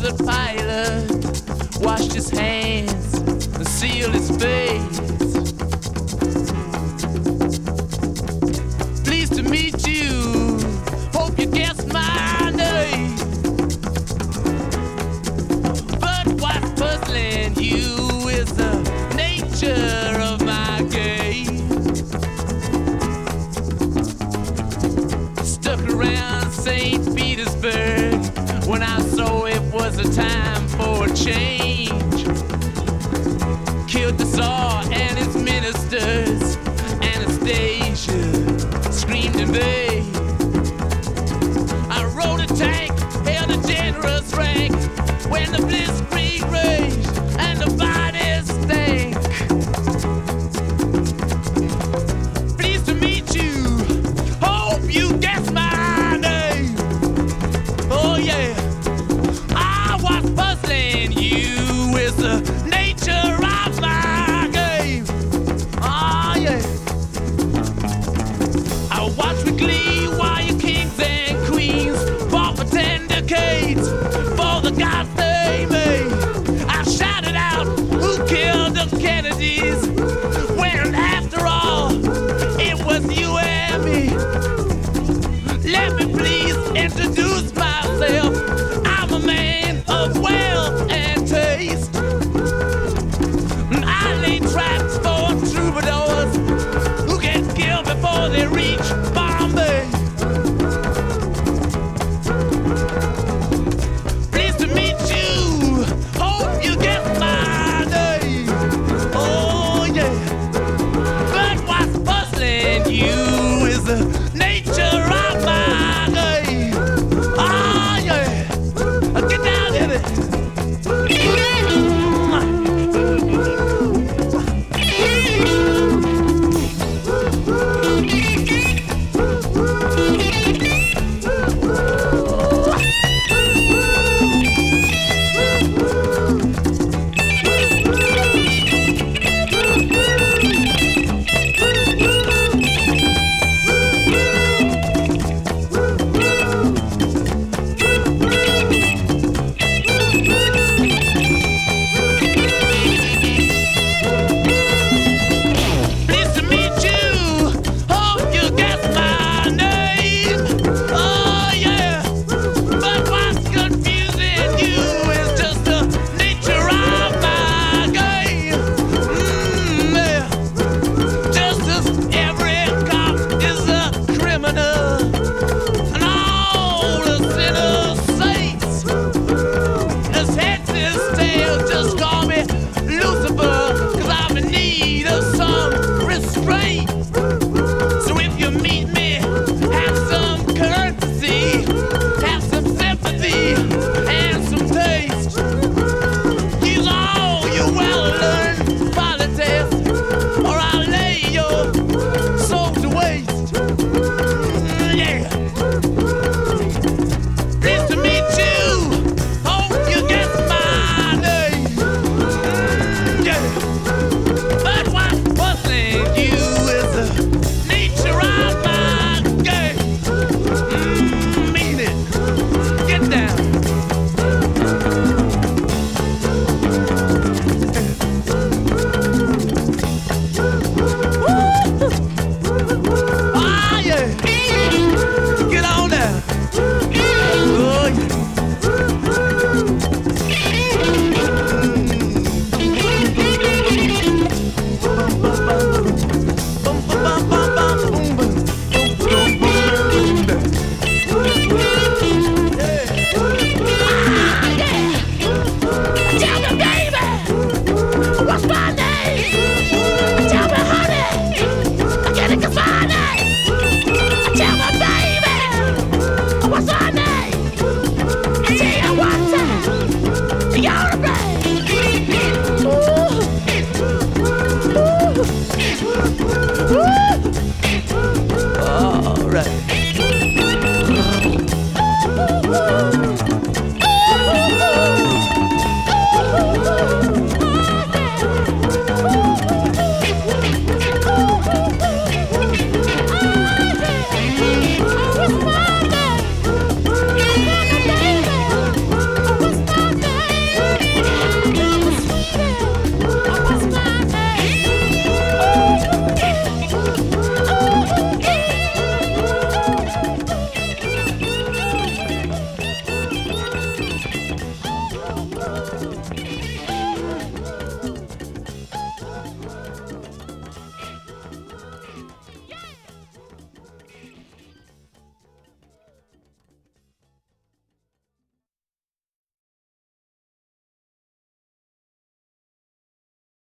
the pilot washed his hands and sealed his face. Pleased to meet you, hope you guessed my name. But what's puzzling you is the nature of my game. Stuck around St. Petersburg when I saw it was a time for a change. Killed the Tsar and his ministers. Anastasia screamed in vain. I rode a tank, held a generous rank when the blitzkrieg raged and the bodies stank. Pleased to meet you, hope you guessed my name. Oh yeah, I was puzzling you with the nature of my game. Oh yeah, I watched with glee while your kings and queens fought for 10 decades for the gods they made. I shouted out, who killed the Kennedys? When after all, it was you and me. Let me please introduce myself.